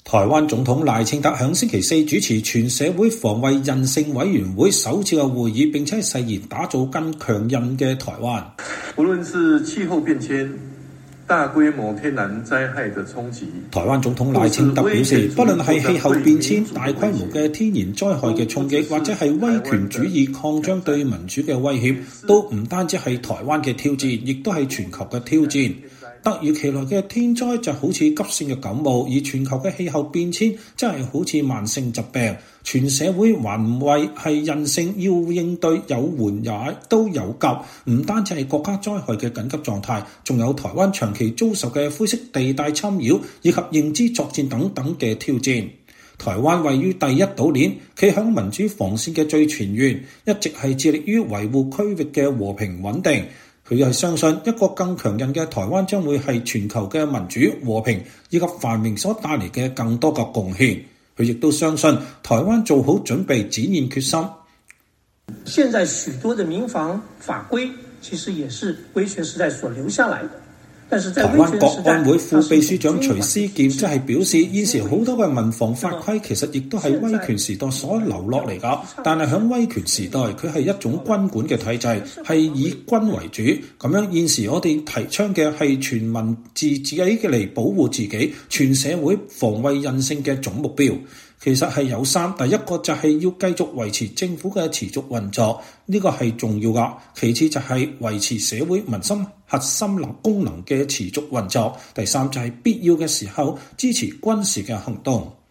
台灣總統賴清德響星期四主持全社會防衛韌性委員會首次嘅會議，並且誓言打造更強韌嘅台灣。 無論是氣候變遷、大規模天然災害的衝擊， 台灣總統賴清德表示，不論係氣候變遷、大規模嘅天然災害嘅衝擊，或者係威權主義擴張對民主嘅威脅，都唔單止係台灣嘅挑戰，亦都係全球嘅挑戰。突如其來嘅天災就好似急性嘅感冒，而全球嘅氣候變遷真係好似慢性疾病。全社會環衛係韌性，要應對有緩也都有急，唔單止係國家災害嘅緊急狀態，仲有台灣長期遭受嘅灰色地帶侵擾以及認知作戰等等嘅挑戰。台灣位於第一島鏈，企響民主防線嘅最前沿，一直係致力於維護區域嘅和平穩定。佢係相信一個更強韌嘅台灣將會係全球嘅民主、和平以及繁榮所帶嚟嘅更多嘅貢獻。佢亦都相信台灣做好準備，展現決心。 現在許多的民防法規其實也是威權時代所留下來的。台灣國安會副秘書長徐思健即係表示，現時好多嘅民防法規其實亦都係威權時代所留落嚟㗎，但係喺威權時代佢係一種軍管嘅體制，係以軍為主。咁樣現時我哋提倡嘅係全民自己嘅嚟保護自己，全社會防衛韌性嘅總目標。其實係有三，第一個就係要繼續維持政府嘅持續運作，呢個係重要㗎。其次就係維持社會民生核心功能嘅持續運作。第三就係必要嘅時候支持軍事嘅行動。